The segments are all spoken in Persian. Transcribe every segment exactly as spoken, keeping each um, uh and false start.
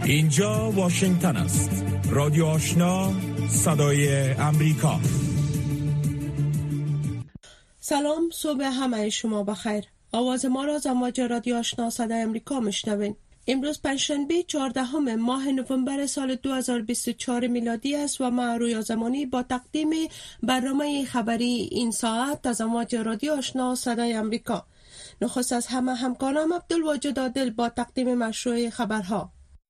اینجا واشنگتن است. رادیو آشنا، صدای امریکا. سلام، صبح همه شما بخیر. آواز ما را از امواج رادیو آشنا صدای امریکا میشنوین. امروز پنجشنبه چهاردهم ماه نوامبر سال دو هزار و بیست و چهار میلادی است و ما رویا زمانی با تقدیم برنامه خبری این ساعت از امواج رادیو آشنا صدای امریکا. نخست از همه همکارم عبدالواجد عادل با تقدیم مشروع خبرها.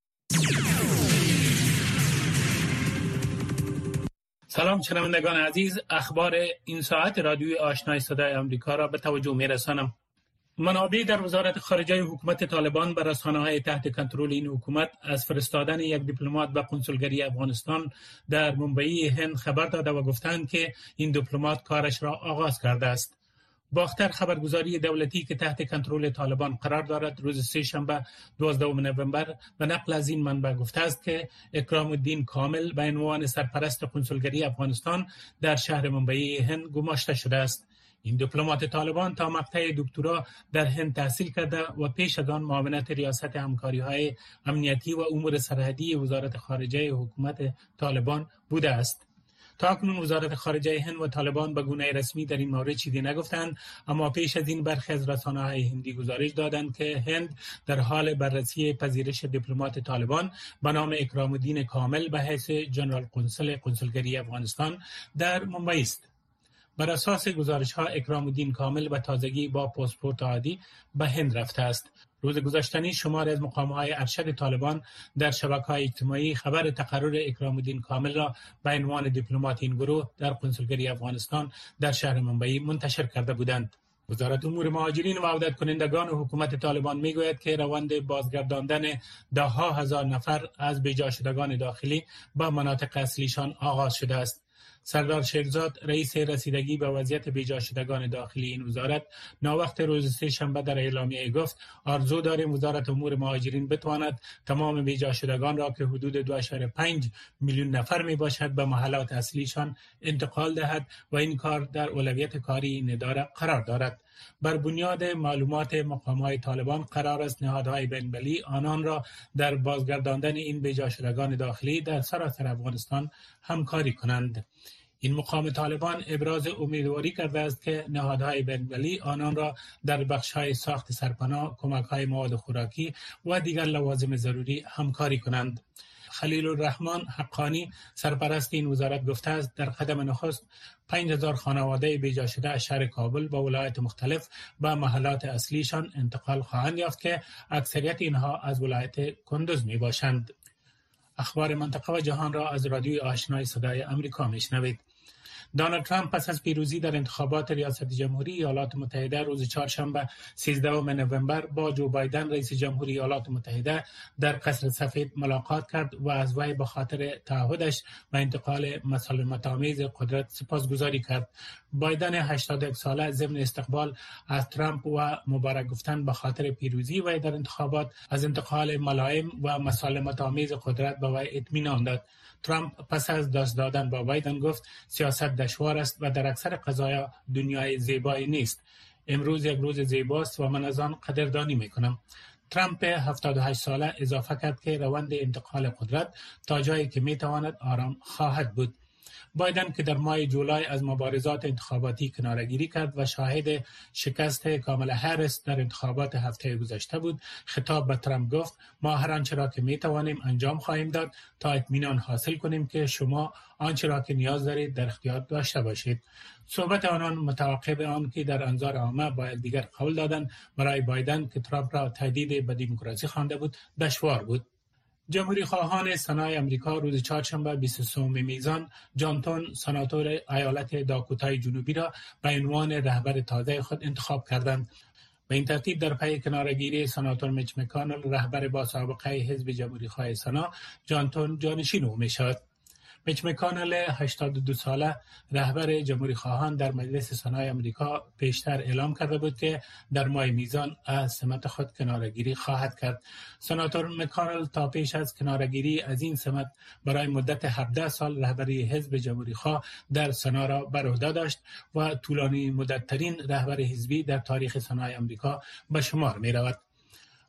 سلام شنوندگان عزیز، اخبار این ساعت رادیوی آشنای صدای آمریکا را به توجه می‌رسانم. منابع در وزارت خارجه حکومت طالبان به رسانه‌های تحت کنترل این حکومت از فرستادن یک دیپلمات به کنسولگری افغانستان در ممبئی هند خبر داده و گفتند که این دیپلمات کارش را آغاز کرده است. باختر خبرگزاری دولتی که تحت کنترل طالبان قرار دارد روز سه شنبه دوازدهم نوامبر به نقل از این منبع گفته است که اکرام الدین کامل به عنوان سرپرست کنسولگری افغانستان در شهر ممبئی هند گماشته شده است. این دیپلمات طالبان تا مقطع دکترا در هند تحصیل کرده و پیش از آن معاونت ریاست همکاری‌های امنیتی و امور سرحدی وزارت خارجه حکومت طالبان بوده است. تا اکنون وزارت خارجه هند و طالبان به گونه رسمی در این مورد چیزی نگفتند، اما پیش از این برخی از رسانه‌های هندی گزارش دادند که هند در حال بررسی پذیرش دیپلمات طالبان به نام اکرام الدین کامل به حیث ژنرال قنصل کنسولگری افغانستان در ممبئی است. بر اساس گزارش‌ها اکرام الدین کامل به تازگی با پاسپورت عادی به هند رفته است. روز گذشته شماری از مقام‌های ارشد طالبان در شبکه‌های اجتماعی خبر تقرر اکرام الدین کامل را به عنوان دیپلمات این گروه در کنسولگری افغانستان در شهر ممبئی منتشر کرده بودند. وزارت امور مهاجرین و عودت کنندگان حکومت طالبان میگوید که روند بازگرداندن ده ها هزار نفر از بیجا شدگان داخلی به مناطق اصلیشان آغاز شده است. سردار شیرزاد رئیس رسیدگی به وضعیت بیجا شدگان داخلی این وزارت ناوقت روز سه شنبه در اعلامیه گفت آرزو داریم وزارت امور مهاجرین بتواند تمام بیجا شدگان را که حدود دو ممیز پنج میلیون نفر می باشد به محلات اصلیشان انتقال دهد و این کار در اولویت کاری این اداره قرار دارد. بر بنیاد معلومات مقام‌های طالبان قرار است نهادهای بین‌المللی آنان را در بازگرداندن این بیجا شدگان داخلی در سراسر افغانستان همکاری کنند. این مقام طالبان ابراز امیدواری کرده است که نهادهای بین‌المللی آنان را در بخش‌های ساخت سرپناه، کمک‌های مواد خوراکی و دیگر لوازم ضروری همکاری کنند. خلیل الرحمن حقانی سرپرست این وزارت گفته است در قدم نخست پنج هزار خانواده بیجا شده از شهر کابل با ولایت مختلف به محلات اصلیشان انتقال خواهند یافت که اکثریت اینها از ولایت کندوز می باشند. اخبار منطقه و جهان را از رادیوی آشنای صدای امریکا می شنوید. دونالد ترامپ پس از پیروزی در انتخابات ریاست جمهوری ایالات متحده روز چهارشنبه سیزدهم نوامبر با جو بایدن رئیس جمهوری ایالات متحده در قصر سفید ملاقات کرد و از وی به خاطر تعهدش به انتقال مسالمت‌آمیز قدرت سپاسگزاری کرد. بایدن هشتاد و یک ساله ضمن استقبال از ترامپ و مبارک گفتن به خاطر پیروزی وی در انتخابات از انتقال ملایم و مسالمت‌آمیز قدرت به وی اطمینان داد. ترامپ پس از دست دادن با بایدن گفت سیاست دشوار است و در اکثر قضایا دنیای زیبایی نیست. امروز یک روز زیباست و من از آن قدردانی میکنم. ترامپ هفتاد و هشت ساله اضافه کرد که روند انتقال قدرت تا جایی که میتواند آرام خواهد بود. بایدن که در ماه جولای از مبارزات انتخاباتی کناره‌گیری کرد و شاهد شکست کامالا هریس در انتخابات هفته گذشته بود، خطاب به ترامپ گفت ما هر آنچه را که میتوانیم انجام خواهیم داد تا اطمینان حاصل کنیم که شما آنچه را که نیاز دارید در اختیار داشته باشید. صحبت آنان متعاقب آن که در انظار عامه با یکدیگر قول دادند برای بایدن که ترامپ را تهدید به دموکراسی خوانده بود دشوار بود. جمهوری خواهان سنای امریکا روز چهارشنبه بیست و سوم میزان جان تون سناتور ایالت داکوتای جنوبی را به عنوان رهبر تازه خود انتخاب کردند. به این ترتیب در پی کناره‌گیری سناتور میچ مکانل رهبر با سابقه حزب جمهوری خواه سنا جان تون جانشین او میشود. میچ مکانل هشتاد و دو ساله رهبر جمهوری خواهان در مجلس سنای امریکا پیشتر اعلام کرده بود که در ماه میزان از سمت خود کناره‌گیری خواهد کرد. سناتور مکانل تا پیش از کناره‌گیری از این سمت برای مدت هفده سال رهبری حزب جمهوری خواه در سنا را بر عهده داشت و طولانی مدت‌ترین رهبر حزبی در تاریخ سنای امریکا به شمار می‌رود.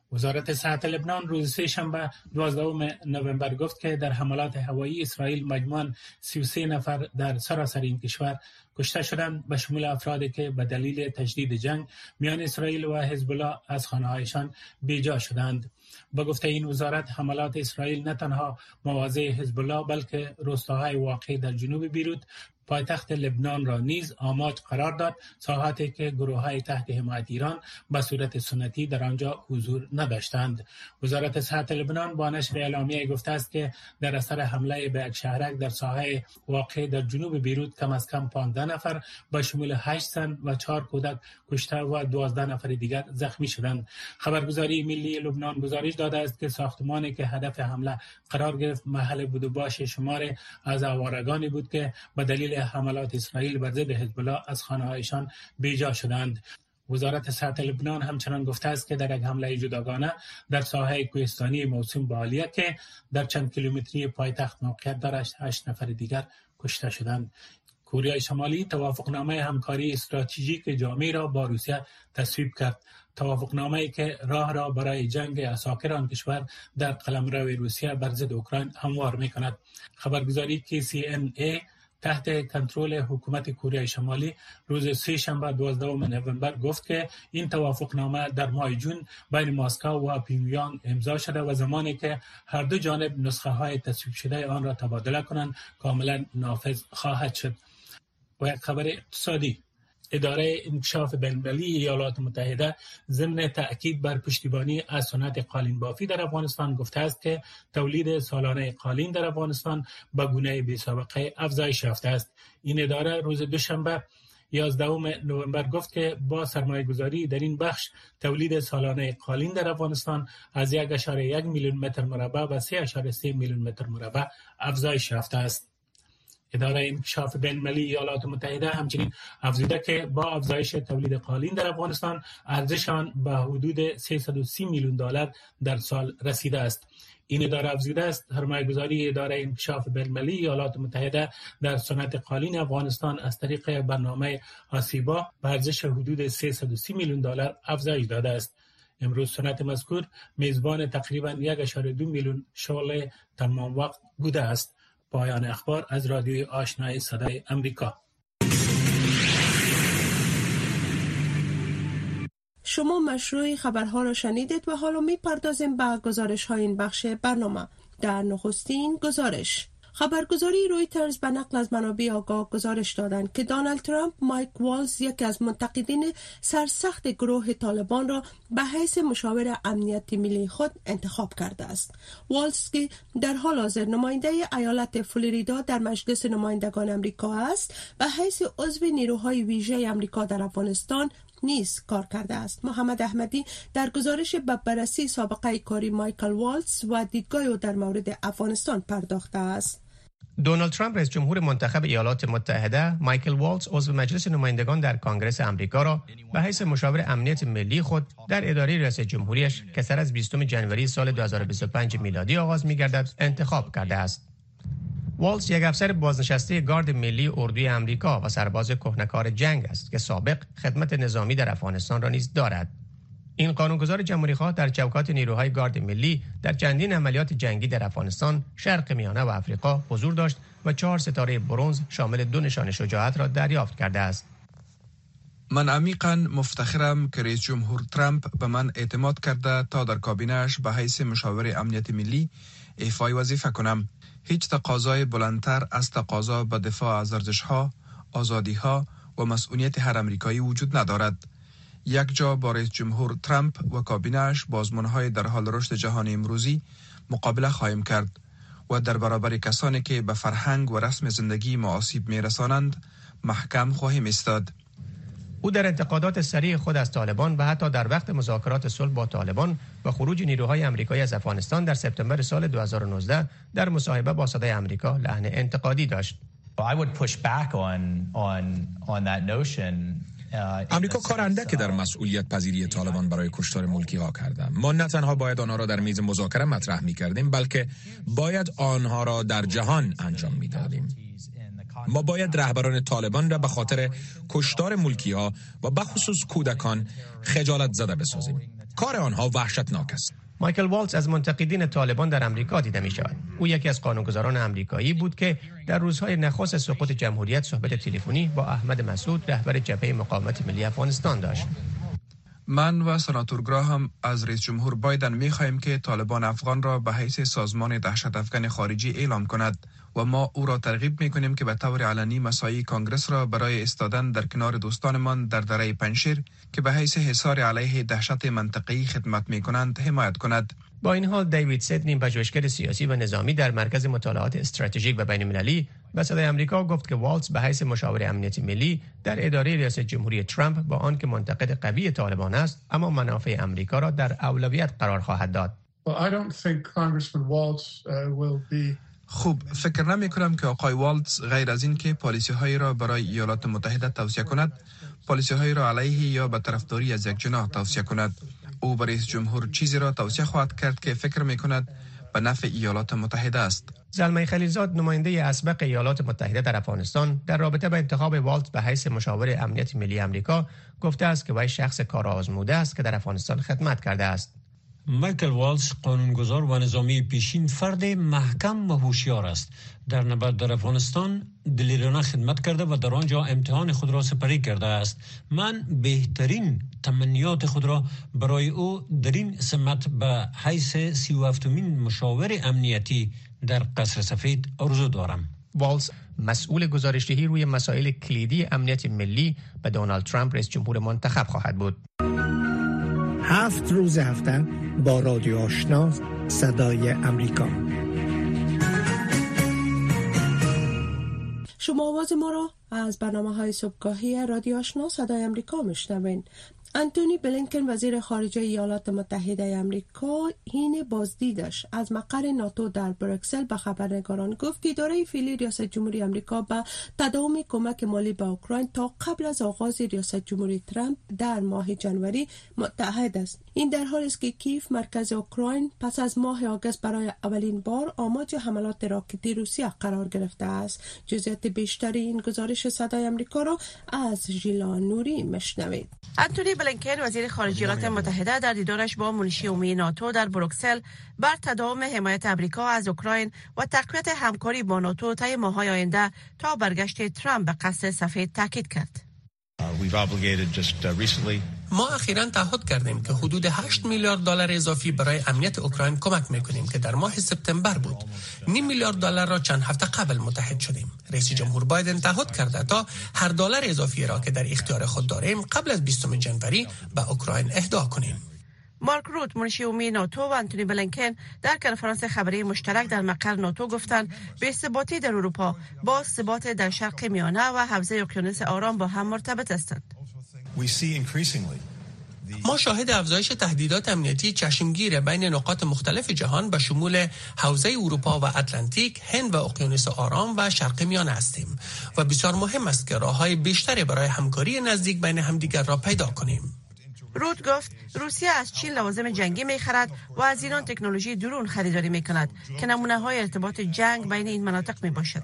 وزارت صحت لبنان روز سه شنبه دوازدهم نوامبر گفت که در حملات هوایی اسرائیل مجموعاً سی و سه نفر در سراسر این کشور کشته شدند، به شمول افرادی که به دلیل تجدید جنگ میان اسرائیل و حزب الله از خانه‌هایشان بیجا شدند. با گفته این وزارت، حملات اسرائیل نه تنها مواضع حزب الله بلکه روستاهای واقع در جنوب بیروت پایتخت لبنان را نیز آماج قرار داد، ساحاتی که گروه‌های تحت حمایت ایران به صورت سنتی در آنجا حضور نداشتند. وزارت صحت لبنان با نشر اعلامیه گفته است که در اثر حمله به یک شهرک در ساحه واقع در جنوب بیروت کم از کم پانزده نفر به شمول هشت زن و چهار کودک کشته و دوازده نفر دیگر زخمی شدند. خبرگزاری ملی لبنان گزارش داده است که ساختمانی که هدف حمله قرار گرفت محل بود و باش شمار از آوارگانی بود که به دلیل حملات اسرائیل بر ضد حزب الله از خانه‌هایشان بیجا شدند. وزارت صحت لبنان همچنان گفته است که در یک حمله جداگانه در ساحه کوهستانی موسوم به عالیه که در چند کیلومتری پایتخت موقعیت دارد، هشت نفر دیگر کشته شدند. کره شمالی توافقنامه همکاری استراتژیک جامع را با روسیه تصویب کرد. توافقنامه‌ای که راه را برای جنگ اساکر آن کشور در قلمرو روسیه بر ضد اوکراین هموار می‌کند. خبرگزاری کی سی ان ای تحت کنترل حکومت کره شمالی روز سه شنبه دوازدهم نوامبر گفت که این توافقنامه در ماه جون بین مسکو و پیونگیانگ امضا شده و زمانی که هر دو جانب نسخه های تصویب شده آن را تبادله کنند کاملا نافذ خواهد شد. و یک خبر اقتصادی، اداره انکشاف بین‌المللی ایالات متحده ضمن تأکید بر پشتیبانی از صنعت قالین بافی در افغانستان گفته است که تولید سالانه قالین در افغانستان به گونه بی‌سابقه افزایش یافته است. این اداره روز دوشنبه یازدهم نوامبر گفت که با سرمایه‌گذاری در این بخش تولید سالانه قالین در افغانستان از یک و یک میلیون متر مربع به سه و سه میلیون متر مربع افزایش یافته است. اداره انکشاف بین‌المللی ایالات متحده همچنین افزوده که با افزایش تولید قالین در افغانستان ارزش آن به حدود سیصد و سی میلیون دلار در سال رسیده است. این اداره افزوده است سرمایه‌گذاری اداره انکشاف بین‌المللی ایالات متحده در صنعت قالین افغانستان از طریق برنامه آسیبا به ارزش حدود سیصد و سی میلیون دلار افزایش داده است. امروز صنعت مذکور میزبان تقریباً یک و دو میلیون شغل تمام وقت بوده است. پایان اخبار از رادیوی آشنای صدای امریکا. شما مشروع خبرها را شنیدید و حالا می پردازیم به گزارش های این بخش برنامه. در نخستین گزارش، خبرگزاری رویترز به نقل از منابع آگاه گزارش دادند که دونالد ترامپ مایک والز، یکی از منتقدین سرسخت گروه طالبان، را به حیث مشاور امنیتی ملی خود انتخاب کرده است. والز که در حال حاضر نماینده ایالت فلوریدا در مجلس نمایندگان امریکا است، به حیث عضو نیروهای ویژه امریکا در افغانستان نیز کار کرده است. محمد احمدی در گزارش به بررسی سابقه کاری مایکل والز و دیدگاه او در مورد افغانستان پرداخته است. دونالد ترامپ رئیس جمهور منتخب ایالات متحده مایکل والز عضو مجلس نمایندگان در کنگره آمریکا را به حیث مشاور امنیت ملی خود در اداره ریاست جمهوریش که سر از بیستم ژانویه سال دو هزار و بیست و پنج میلادی آغاز می‌گردد انتخاب کرده است. والز یک افسر بازنشسته گارد ملی اردوی آمریکا و سرباز کهنه‌کار جنگ است که سابق خدمت نظامی در افغانستان را نیز دارد. این قانونگذار جمهوری‌خواه در چوکات نیروهای گارد ملی در چندین عملیات جنگی در افغانستان، شرق میانه و آفریقا حضور داشت و چهار ستاره برنز شامل دو نشان شجاعت را دریافت کرده است. من عمیقاً مفتخرم که رئیس جمهور ترامپ به من اعتماد کرده تا در کابینه‌اش به حیث مشاور امنیت ملی ایفای وظیفه کنم. هیچ تقاضای بلندتر از تقاضا به دفاع از ارزش‌ها، آزادی‌ها و مسئولیت هر آمریکایی وجود ندارد. یک جا با رئیس جمهور ترامپ و کابینه‌اش با آزمون‌های در حال رشد جهان امروزی مقابله خواهیم کرد و در برابر کسانی که به فرهنگ و رسم زندگی ما آسیب می‌رسانند محکم خواهیم ایستاد. او در انتقادات صریح خود از طالبان و حتی در وقت مذاکرات صلح با طالبان و خروج نیروهای آمریکایی از افغانستان در سپتامبر سال دو هزار و نوزده در مصاحبه با صدای آمریکا لحن انتقادی داشت. آمریکا کار اندکی در مسئولیت پذیری طالبان برای کشتار ملکی ها کردند. ما نه تنها باید آنها را در میز مذاکره مطرح می کردیم، بلکه باید آنها را در جهان انجام می دادیم. ما باید رهبران طالبان را به خاطر کشتار ملکی ها و به خصوص کودکان خجالت زده بسازیم. کار آنها وحشتناک است. مایکل والتز از منتقدین طالبان در امریکا دیده می شود. او یکی از قانونگذاران امریکایی بود که در روزهای نخست سقوط جمهوریت صحبت تلفنی با احمد مسعود رهبر جبهه مقاومت ملی افغانستان داشت. من و سناتور گراهام از رئیس جمهور بایدن می خواهیم که طالبان افغان را به حیث سازمان دهشت افکن خارجی اعلام کند و ما او را ترغیب می کنیم که به طور علنی مساعی کانگرس را برای ایستادن در کنار دوستانمان در دره پنجشیر که به حیث حصار علیه دهشت منطقه‌ای خدمت می کنند حمایت کند. با این حال دیوید سیدنی، پژوهشگر سیاسی و نظامی در مرکز مطالعات استراتژیک و بین‌المللی به صدای آمریکا گفت که والتز به حیث مشاور امنیتی ملی در اداره ریاست جمهوری ترامپ با آنکه منتقد قوی طالبان است اما منافع آمریکا را در اولویت قرار خواهد داد. خوب فکر نمی کنم که آقای والتز غیر از این که پالیسی هایی را برای ایالات متحده توصیه کند، پالیسی هایی را علیه یا به طرفداری از یک جناح توصیه کند. او برای رئیس جمهور چیزی را توصیه خواهد کرد که فکر می کند به نفع ایالات متحده است. زلمه خلیلزاد، نماینده اسبق ایالات متحده در افغانستان، در رابطه با انتخاب والتز به حیث مشاور امنیت ملی آمریکا گفته است که وی شخص کارآزموده است که در افغانستان خدمت کرده است. مایکل والتز قانونگذار و نظامی پیشین فرد محکم و هوشیار است. در نبرد در افغانستان دلیرانه خدمت کرده و در آنجا امتحان خود را سپری کرده است. من بهترین تمنیات خود را برای او در این سمت به حیث سی و هفتمین مشاور امنیتی در قصر سفید آرزو دارم. والتز مسئول گزارشدهی روی مسائل کلیدی امنیت ملی به دونالد ترامپ رئیس جمهور منتخب خواهد بود. هفت روز هفته با رادیو آشنا صدای امریکا. شما آواز ما را از برنامه‌های صبحگاهی رادیو آشنا صدای امریکا میشنوین. انتونی بلینکن وزیر خارجه ایالات متحده آمریکا حین بازدیدش از مقر ناتو در بروکسل به خبرنگاران گفت که اداره فعلی ریاست جمهوری آمریکا به تداوم کمک مالی به اوکراین تا قبل از آغاز ریاست جمهوری ترامپ در ماه جنوری متحد است. این در حالی است که کیف مرکز اوکراین پس از ماه آگوست برای اولین بار آماج حملات راکتی روسیه قرار گرفته است. جزئیات بیشتری این گزارش صدای آمریکا را از ژیلا نوری میشنوید. انتونی بلینکن وزیر خارجه ایالات متحده در دیدارش با منشی عمومی ناتو در بروکسل بر تداوم حمایت آمریکا از اوکراین و تقویت همکاری با ناتو طی ماه‌های آینده تا برگشت ترامپ به قصر سفید تاکید کرد. ما اخیراً تعهد کردیم که حدود هشت میلیارد دلار اضافی برای امنیت اوکراین کمک میکنیم که در ماه سپتامبر بود. نیم میلیارد دلار را چند هفته قبل متحد شدیم. رئیس جمهور بایدن تعهد کرده تا هر دلار اضافی را که در اختیار خود داریم قبل از بیستم جنوری به اوکراین اهدا کنیم. مارک روت منشی عمومی ناتو و انتونی بلینکن در کنفرانس خبری مشترک در مقر ناتو گفتند به ثباتی در اروپا با ثبات در شرق میانه و حوزه اقیانوس آرام با هم مرتبط هستند. ما شاهد افزایش تهدیدات امنیتی چشمگیر بین نقاط مختلف جهان به شمول حوزه اروپا و اتلانتیک، هند و اقیانوس آرام و شرق میانه هستیم و بسیار مهم است که راه‌های بیشتری برای همکاری نزدیک بین همدیگر را پیدا کنیم. رود گفت روسیه از چین لوازم جنگی می‌خرد و از ایران تکنولوژی درون خریداری می‌کند که نمونه‌های ارتباط جنگ بین این مناطق میباشد.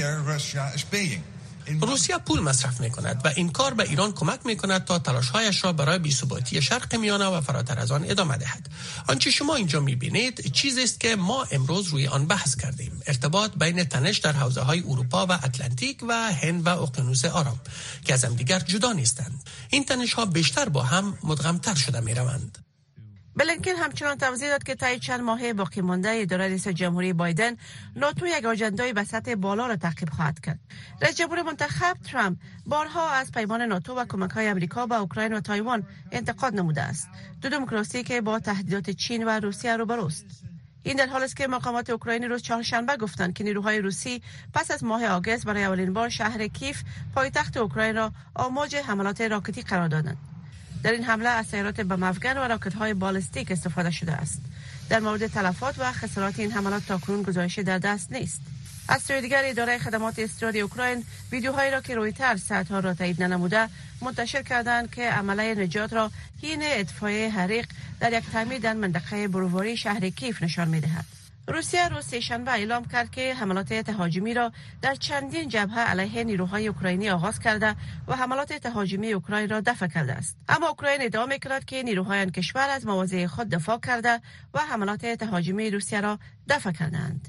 روسیه پول مصرف می‌کند و این کار به ایران کمک می‌کند تا تلاش‌هایش را برای بی‌ثباتی شرق میانه و فراتر از آن ادامه دهد. آنچه شما اینجا می‌بینید چیزی است که ما امروز روی آن بحث کردیم: ارتباط بین تنش در حوزه‌های اروپا و اتلانتیک و هند و اقیانوس آرام که از هم دیگر جدا نیستند. این تنش‌ها بیشتر با هم مدغم‌تر شده می‌روند. بلینکن همچنان توضیح داد که طی چند ماه باقی مانده اداره رئیس جمهوری بایدن ناتو یک آژندای به سطح بالا را تعقیب خواهد کرد. رئیس جمهور منتخب ترامپ بارها از پیمان ناتو و کمک‌های آمریکا به اوکراین و تایوان انتقاد نموده است. دو دموکراسی که با تهدیدات چین و روسیه روبروست. این در حالی است که مقامات اوکراینی روز چهارشنبه گفتند که نیروهای روسی پس از ماه آگوست برای اولین بار شهر کیف پایتخت اوکراین را آماج حملات راکتی قرار دادند. در این حمله از سیارات بم افکن و راکت‌های بالستیک استفاده شده است. در مورد تلفات و خسارات این حملات تاکنون گزارشی در دست نیست. از سوی دیگر اداره خدمات اضطراری اوکراین ویدیوهایی را که رویترز ساعت‌ها را تایید ننموده منتشر کردند که عمله نجات را حین اطفای حریق در یک تعمیر در منطقه برواری شهر کیف نشان می‌دهد. روسیه روز سه‌شنبه اعلام کرد که حملات تهاجمی را در چندین جبهه علیه نیروهای اوکراینی آغاز کرده و حملات تهاجمی اوکراین را دفع کرده است. اما اوکراین ادعا می‌کند که نیروهای آن کشور از مواضع خود دفاع کرده و حملات تهاجمی روسیه را دفع کردند.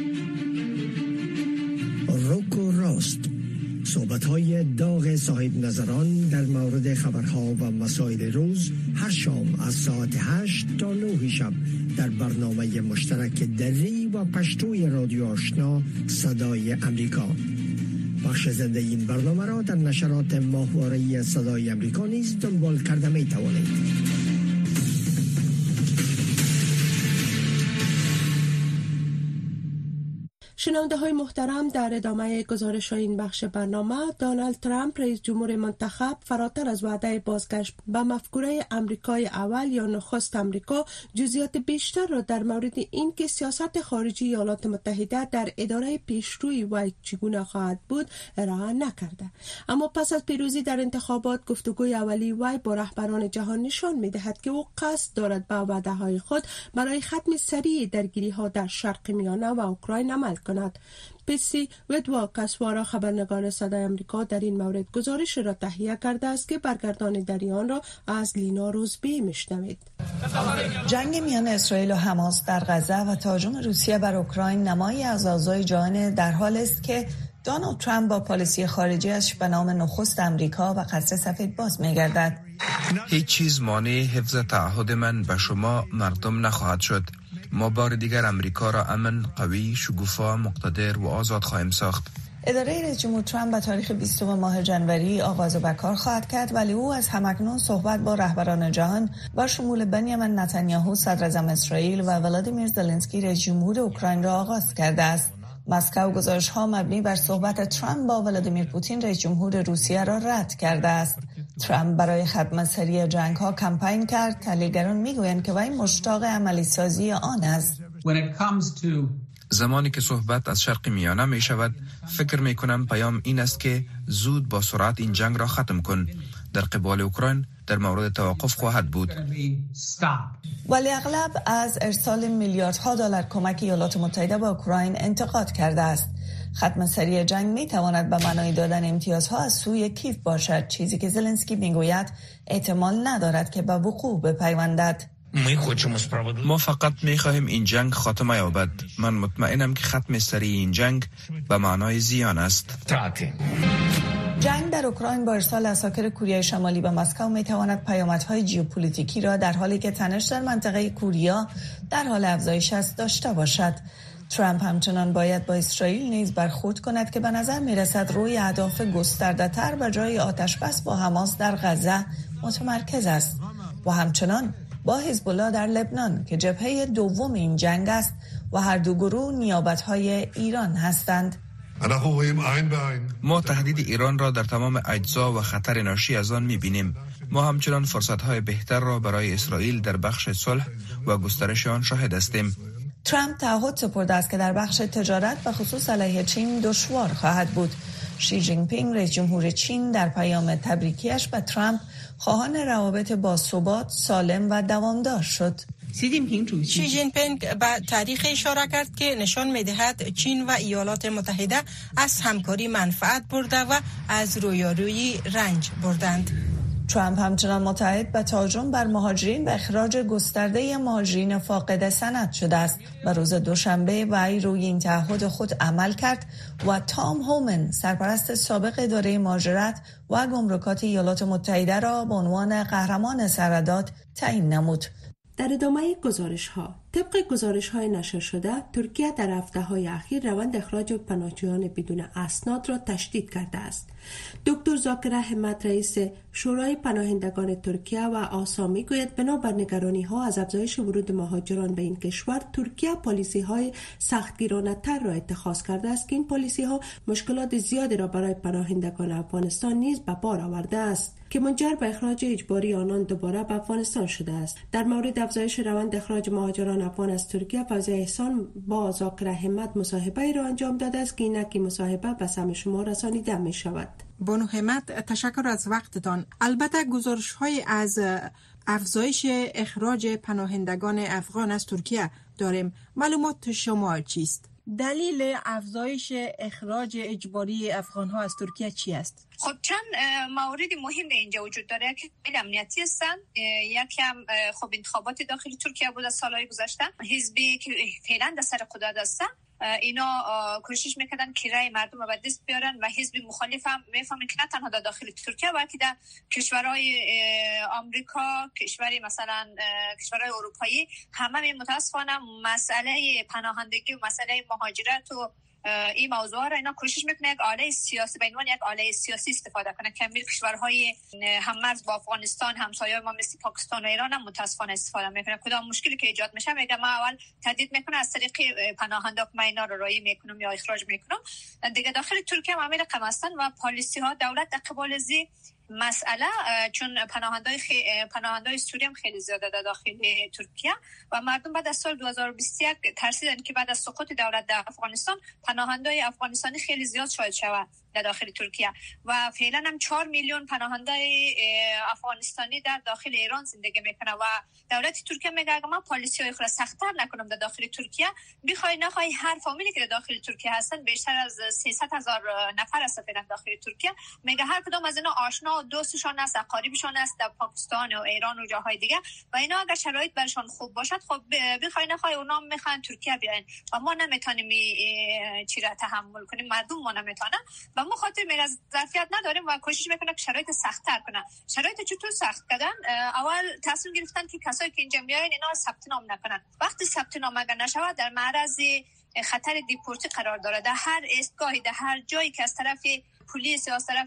روک و راست، صحبت‌های داغ صاحب نظران در مورد خبرها و مسائل روز هر شام از ساعت هشت تا نه شب در برنامه مشترک دری و پشتوی رادیو آشنا صدای امریکا. بخش زنده این برنامه را در نشرات ماهواره‌ای صدای امریکا نیز دنبال کرده می توانید. شنونده های محترم، در ادامه گزارش این بخش برنامه، دونالد ترامپ رئیس جمهور منتخب فراتر از وعده بازگشت به مفکوره امریکای اول یا نخست امریکا جزئیات بیشتر را در مورد این که سیاست خارجی ایالات متحده در اداره پیشروی وی چگونه خواهد بود ارائه نکرده. اما پس از پیروزی در انتخابات، گفتگوی اولی وی با رهبران جهان نشان می‌دهد که او قصد دارد به وعده های خود برای ختم سریع درگیری ها در شرق میانه و اوکراین عمل کند. پیسی ودوا کسوارا، خبرنگار صدای امریکا، در این مورد گزارش را تهیه کرده است که برگردان در آن را از لینا روزبی میشنوید. جنگ میان اسرائیل و حماس در غزه و تهاجم روسیه بر اوکراین نمایی از اوضاع جهان در حال است که دونالد ترامپ با پالیسی خارجیش به نام نخست امریکا و قصر سفید باز می‌گردد. هیچ چیز مانع حفظ تعهد من به شما مردم نخواهد شد. ما بار دیگر امریکا را امن، قوی، شکوفا، مقتدر و آزاد خواهیم ساخت. اداره رئیس جمهور ترامپ به تاریخ بیستم ماه جنوری آغاز به کار خواهد کرد، ولی او از همکنون صحبت با رهبران جهان با شمول بنیامین نتانیاهو صدر اعظم اسرائیل و ولادیمیر زلنسکی رئیس جمهور اوکراین را آغاز کرده است. مسکو گزارش‌ها مبنی بر صحبت ترامپ با ولادیمیر پوتین رئیس جمهور روسیه را رد کرده است. ترامپ برای ختم سری جنگ‌ها کمپین کرد. تحلیلگران می‌گویند که وی مشتاق عملی سازی آن است. زمانی که صحبت از شرق میانه می شود، فکر می کنم پیام این است که زود با سرعت این جنگ را ختم کن. در قبال اوکراین در مورد توقف خواهد بود. ولی اغلب از ارسال میلیاردها دلار کمک ایالات متحده به اوکراین انتقاد کرده است. ختم سری جنگ می تواند به معنای دادن امتیازها از سوی کیف باشد، چیزی که زلنسکی می گوید احتمال ندارد که به وقوع بپیوندد. ما فقط می خواهیم این جنگ خاتمه یابد. من مطمئنم که ختم سری این جنگ به معنای زیان است. جنگ در اوکراین با ارسال عساکر کره شمالی به مسکو می تواند پیامدهای ژئوپلیتیکی را در حالی که تنش در منطقه کوریا در حال افزایش است داشته باشد. ترامپ همچنان باید با اسرائیل نیز برخورد کند که به نظر می رسد روی اهداف گسترده تر و جای آتش بس با حماس در غزه متمرکز است و همچنان با حزب الله در لبنان که جبهه دوم این جنگ است و هر دو گروه نیابت‌های ایران هستند. ما تهدید ایران را در تمام اجزا و خطر ناشی از آن می‌بینیم. ما همچنان فرصت‌های بهتر را برای اسرائیل در بخش صلح و گسترش آن شاهد هستیم. ترامپ تعهد سپرده است که در بخش تجارت و خصوص علیه چین دشوار خواهد بود. شی جین پینگ رئیس جمهور چین در پیام تبریکیش به ترامپ خواهان روابط باثبات، سالم و دوامدار شد. شی جین پینگ به تاریخ اشاره کرد که نشان می‌دهد چین و ایالات متحده از همکاری منفعت برده و از رویارویی رنج بردند. ترامپ همچنان متعهد به تهاجم بر مهاجرین و اخراج گسترده مهاجرین فاقد سند شده است و روز دوشنبه وی روی این تعهد خود عمل کرد و تام هومن سرپرست سابق اداره مهاجرت و گمرکات ایالات متحده را به عنوان قهرمان سرحدات تعیین نمود. در ادامه گزارش ها، طبق گزارش های نشر شده، ترکیه در هفته های اخیر روند اخراج پناهجویان بدون اسناد را تشدید کرده است. دکتر زاکر احمد رئیس شورای پناهندگان ترکیه و آسا میگوید بنابر نگرانی ها از افزایش ورود مهاجران به این کشور، ترکیه پالیسی های سختگیرانه تر را اتخاذ کرده است که این پالیسی ها مشکلات زیادی را برای پناهندگان افغانستان نیز به بار آورده است که منجر به اخراج اجباری آنان دوباره به افغانستان شده است. در مورد افزایش روند اخراج مهاجران افغان از ترکیه، فوزیه احسان با زاکر احمد مصاحبه را انجام داده است که اینک مصاحبه به سمع شما رسانیده می شود. بانو همت، تشکر از وقتتان. البته گزارش های از افزایش اخراج پناهندگان افغان از ترکیه داریم. معلومات شما چیست؟ دلیل افزایش اخراج اجباری افغان ها از ترکیه چی است؟ خب چند مورد مهم در اینجا وجود داره که خیلی امنیتی هستن. یکی هم خب انتخابات داخل ترکیه بود از سالهای گذشته. حزبی که فعلا در سر قدرت هستن اینا کوشش میکردن که رای مردم رو به دست بیارن و حزب مخالف هم میفهمن که نه تنها در داخل ترکیه بلکه در کشورهای آمریکا، کشوری مثلا کشورهای اروپایی همه متاسفانه مسئله پناهندگی و مسئله مهاجرت و این موضوع را اینا کوشش میکنه یک آله سیاسی به عنوان یک آله سیاسی استفاده کنه که همین کشورهای هممرز با افغانستان همسایه ما مثل پاکستان و ایران هم متاسفانه استفاده میکنه. کدام مشکلی که ایجاد میشه میگه ما اول تهدید میکنه از طریق پناهنده که اینا رو رایی میکنم یا اخراج میکنم دیگه. داخل ترکیه هم همین رقم هستن و پالیسی ها دولت در قبال زی مسئله چون پناهندای خی... پناهندای سوری هم خیلی زیاده در داخل ترکیه و مردم بعد از سال دو هزار و بیست و یک ترسیدن که بعد از سقوط دولت در افغانستان پناهندای افغانستانی خیلی زیاد شاید شود در داخل ترکیه و فعلا هم چهار میلیون پناهنده افغانستانی در داخل ایران زندگی میکنه و دولت ترکیه میگه اگه ما پالیسی های خود سخت‌تر نکنم در داخل ترکیه بخوای نخوای هر فامیلی که در داخل ترکیه هستن بیشتر از سیصد هزار نفر هستن در داخل ترکیه میگه هر کدام از اینا آشنا و دوستشان است قریبشان است در پاکستان و ایران و جاهای دیگه و اینا اگر شرایط برشان خوب باشد خب بخوای نخوای اونا میخوان ترکیه بیاین و ما نمیتونیم چی را تحمل کنیم، مردم ما نمیتونن و ما خاطر میره ظرفیت نداریم و کوشش میکنه که شرایط سخت‌تر کنه. شرایط چطور سخت کردن؟ اول تصمیم گرفتن که کسایی که اینجا میاین اینا ثبت نام نکنن. وقتی ثبت نام اگر نشود در معرض خطر دیپورتی قرار داره. در هر ایستگاهی در هر جایی که از طرف پلیس یا از طرف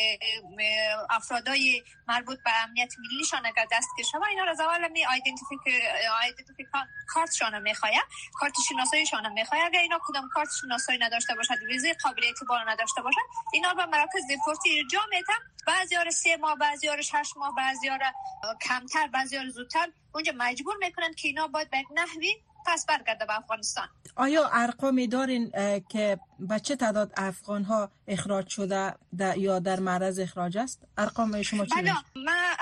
افرادای مربوط به امنیت ملیشان اگر دستگیر شود اینا را از اول می آیدنتیفیک آیدنتیفیک کارتشان میخواد، کارت شناساییشان میخواد. اگر اینا کدام کارت شناسایی نداشته باشد، ویزه قابل اعتبار نداشته باشد، اینا به مراکز دیپورتی ارجاع میتن. بعضی‌ها را سه ماه، بعضی‌ها را شش ماه، بعضی‌ها را کمتر، بعضی‌ها را زودتر اونجا مجبور میکنن که اینا باید به یک نحوی پس برگرده به افغانستان. آیا ارقامی دارین که به چه تعداد افغان ها اخراج شده ده یا در معرض اخراج است؟ ارقام شما چی بله، من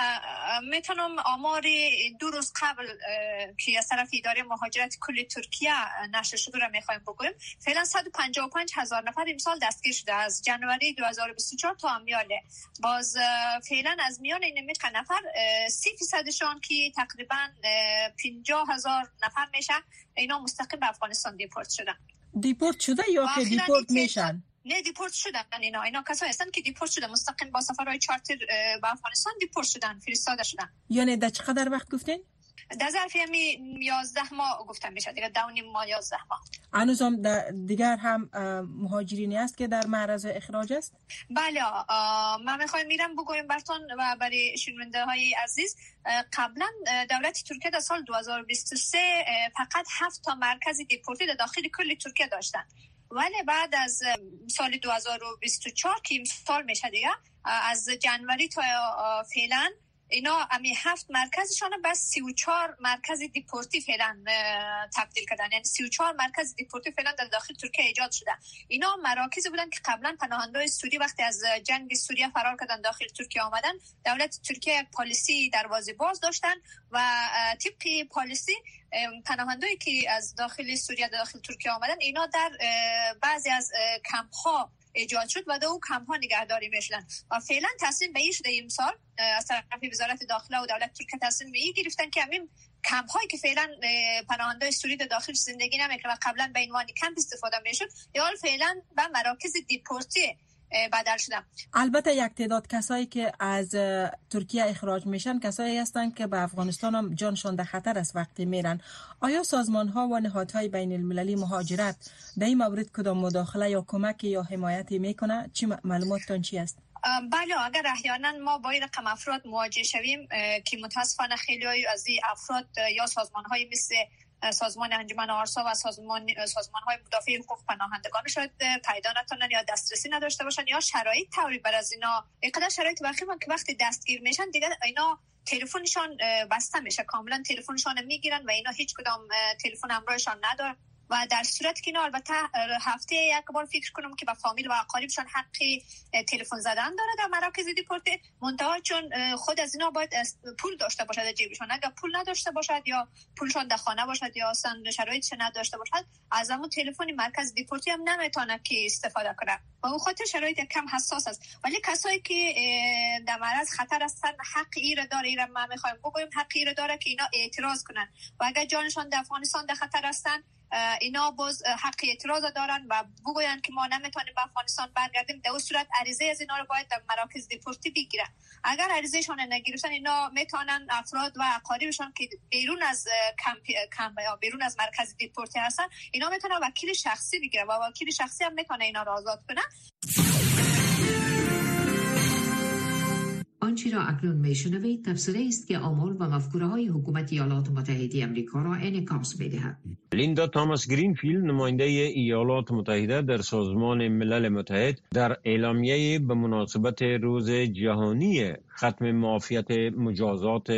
میتونم آمار دو روز قبل که از طرف اداره مهاجرت کل ترکیه نشر شده را میخوایم بگویم. فعلا صد و پنجاه و پنج هزار نفر امسال دستگیر شده از جنوری دو هزار و بیست و چهار تا امیاله. باز فعلا از میان این میتونه نفر سی فیصدشان که تقریبا پنجاه هزار نفر میشه اینا مستقیم به افغانستان دیپورت شدن. دیپورت شده یا که دیپورت میشن؟ نه دیپورت شدن. اینا اینا کسایی هستن که دیپورت شدن، مستقیم با سفرهای چارتر به افغانستان دیپورت شدن، فرستاده شدن. یعنی در چقدر وقت گفتین؟ در ظرف یمی یازده ماه گفتم میشه دیگه، دو نیم ماه یازده ماه. هنوزم دیگر هم مهاجرینی است که در معرض اخراج است؟ بله، من میخوایم میرم بگویم براتون و برای شنونده های عزیز. قبلا دولت ترکیه در سال دو هزار و بیست و سه فقط هفت تا مرکز دیپورتی در داخل کل ترکیه داشتن، ولی بعد از سال دو هزار و بیست و چهار که امسال میشه دیگه، از جنوری تا فعلا اینا امی هفت مرکزشان بس سی و چهار مرکز دیپورتی فعلا تبدیل کردن. یعنی سی و چهار مرکز دیپورتی فعلا در داخل ترکیه ایجاد شده. اینا مراکزی بودن که قبلا پناهنده‌های سوری وقتی از جنگ سوریه فرار کردن داخل ترکیه آمدن، دولت ترکیه پالیسی دروازه باز داشتن و طبق پالیسی پناهنده‌ای که از داخل سوریه داخل ترکیه آمدن اینا در بعضی از کمپ‌ها ایجاد شد و در اون کمپ‌ها نگهداری میشدن و فعلا تصمیم به این شده امسال از طرف وزارت داخله و دولت ترکیه تصمیم به این گرفتن که همین کمپ هایی که فعلا پناهنده‌های سوری در داخل زندگی نمیکنن و قبلا به عنوان کمپ استفاده میشد، یا فعلا به مراکز دیپورتی بدل شدن. البته یک تعداد کسایی که از ترکیه اخراج میشن کسایی هستند که به افغانستان هم جانشان در خطر است وقتی میرن. آیا سازمان ها و نهادهای بین المللی مهاجرت در این مورد کدام مداخله یا کمک یا حمایتی میکنه؟ چی معلوماتتون چی است؟ بله، اگر احیانا ما با این رقم افراد مواجه شویم که متاسفانه خیلی از این افراد یا سازمان های مثل سازمان انجمن آرسا و سازمان سازمان های مدافع حقوق پناهندگان شاید پیدا نتونن یا دسترسی نداشته باشن یا شرایط طوری بر از اینا اینقدر شرایط وخیمه که وقتی دستگیر میشن دیگه اینا تلفنشان بسته میشه، کاملا تلفنشان میگیرن و اینا هیچ کدام تلفن همراهشان ندارن و در صورتی که اینا البته هفته یک بار فکر کنم که به فامیل و اقاربشان حق تلفن زدن داره در مراکز دیپورتی، منتها چون خود از اینا باید پول داشته باشد در جیبشان، اگر پول نداشته باشد یا پولشان در خانه باشد یا اصلا شرایطش نداشته باشد از همون تلفن مرکز دیپورتی هم نمیتونه که استفاده کنه و اون خاطر شرایط کم حساس است. ولی کسایی که در معرض خطر هستن حق ایره داره، ایره ما میخوایم بگویم حق ایره داره که اینا اعتراض کنن و اگر جانشان در افغانستان در خطر هستن اینا باز حق اعتراض دارن و بگوین که ما نمیتونیم به افغانستان برگردیم. در اون صورت عریضه از اینا رو باید در مراکز دیپورتی بگیرن. اگر عریضهشون نگرفتن اینا میتونن افراد و اقاربشون که بیرون از کمپ کمپ یا بیرون از مرکز دیپورتی هستن اینا میتونن وکیل شخصی بگیرن و وکیل شخصی هم میتونه اینا رو آزاد کنه. آنچه را اکنون میشنوید تفسیری است که آمال و مفکوره‌های حکومت ایالات متحده آمریکا را انعکاس می‌دهد. لیندا تاماس گرینفیلد نماینده ایالات متحده در سازمان ملل متحد در اعلامیه به مناسبت روز جهانی ختم معافیت مجازات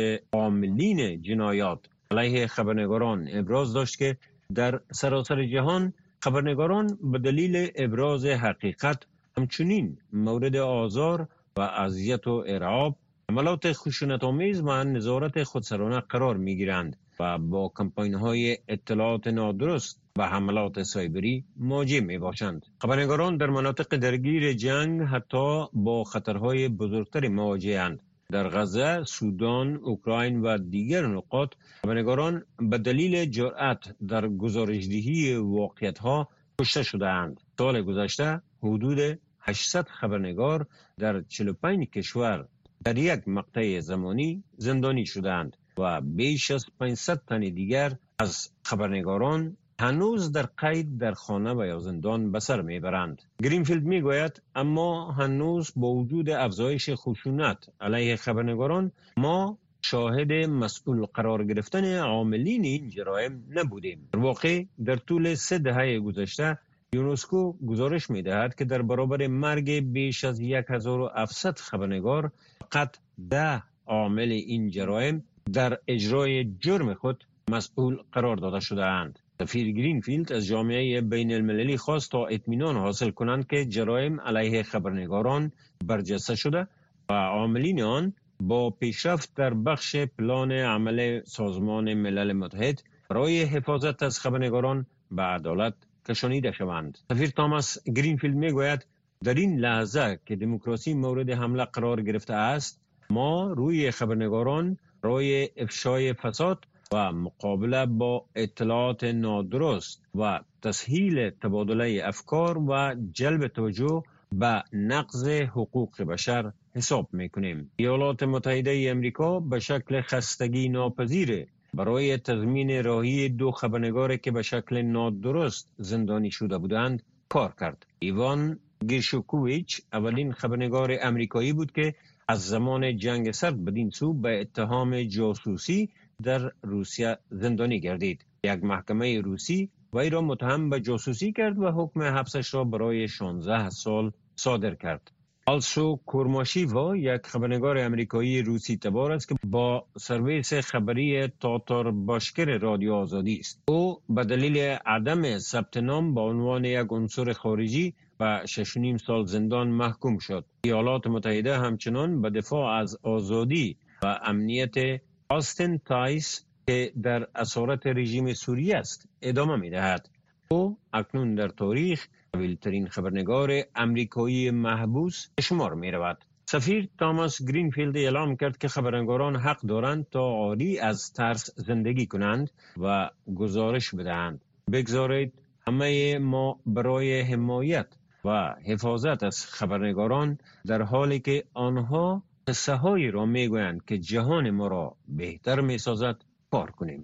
عاملین جنایات علیه خبرنگاران ابراز داشت که در سراسر جهان خبرنگاران به دلیل ابراز حقیقت همچنین مورد آزار و اذیت و ارعاب، حملات خشونت‌آمیز و نظارت خودسرانه قرار می‌گیرند و با کمپاین‌های اطلاعات نادرست و حملات سایبری مواجه می‌باشند. خبرنگاران در مناطق درگیر جنگ حتی با خطرهای بزرگتری مواجه‌اند. در غزه، سودان، اوکراین و دیگر نقاط خبرنگاران به دلیل جرأت در گزارش‌دهی واقعیت‌ها کشته شده‌اند. سال گذشته حدود هشتصد خبرنگار در چهل و پنج کشور در یک مقطع زمانی زندانی شدند و بیش از پانصد تن دیگر از خبرنگاران هنوز در قید در خانه و یا زندان به سر میبرند. گرینفیلد میگوید اما هنوز با وجود افزایش خشونت علیه خبرنگاران ما شاهد مسئول قرار گرفتن عاملین این جرایم نبودیم. در واقع در طول سه دهه گذشته یونسکو گزارش می‌دهد که در برابر مرگ بیش از هزار و هفتصد خبرنگار فقط ده عامل این جرایم در اجرای جرم خود مسئول قرار داده شده‌اند. سفیر گرینفیلد از جامعه بین المللی خواست تا اطمینان حاصل کنند که جرایم علیه خبرنگاران برجسته شده و عاملین آن با پیشرفت در بخش پلان عمل سازمان ملل متحد برای حفاظت از خبرنگاران به عدالت کشانیده شوند. سفیر تاماس گرینفیلد میگوید در این لحظه که دموکراسی مورد حمله قرار گرفته است ما روی خبرنگاران روی افشای فساد و مقابله با اطلاعات نادرست و تسهیل تبادله افکار و جلب توجه به نقض حقوق بشر حساب میکنیم. ایالات متحده امریکا به شکل خستگی ناپذیر برای تضمین رهایی دو خبرنگار که به شکل نادرست زندانی شده بودند کار کرد. ایوان گیرشوکوویچ اولین خبرنگار امریکایی بود که از زمان جنگ سرد بدین سو به اتهام جاسوسی در روسیه زندانی گردید. یک محکمه روسی وی را متهم به جاسوسی کرد و حکم حبسش را برای شانزده سال صادر کرد. آلسو کورماشیوا یک خبرنگار امریکایی روسی تبار است که با سرویس خبری تاتار باشکر رادیو آزادی است. او به دلیل عدم ثبت نام با عنوان یک عنصر خارجی و شش و نیم سال زندان محکوم شد. ایالات متحده همچنان به دفاع از آزادی و امنیت آستین تایس که در اسارت رژیم سوریه است ادامه می دهد. او اکنون در تاریخ طویل‌ترین خبرنگار امریکایی محبوس شمار می رود. سفیر تاماس گرینفیلد اعلام کرد که خبرنگاران حق دارند تا عاری از ترس زندگی کنند و گزارش بدهند. بگذارید همه ما برای حمایت و حفاظت از خبرنگاران در حالی که آنها قصه هایی را می گویند که جهان ما را بهتر می سازد کار کنیم.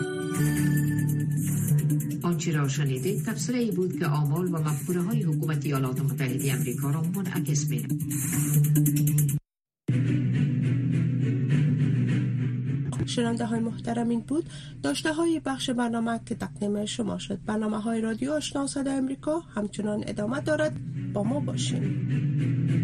آنچه را شنیدید تفسیری بود که آمال و مفکوره های حکومت ایالات متحده آمریکا را منعکس می نمود. شنونده های محترم، این بود داشته های بخش برنامه که تقدیم شما شد. برنامه های رادیو آشنا صدای امریکا همچنان ادامه دارد. با ما باشین.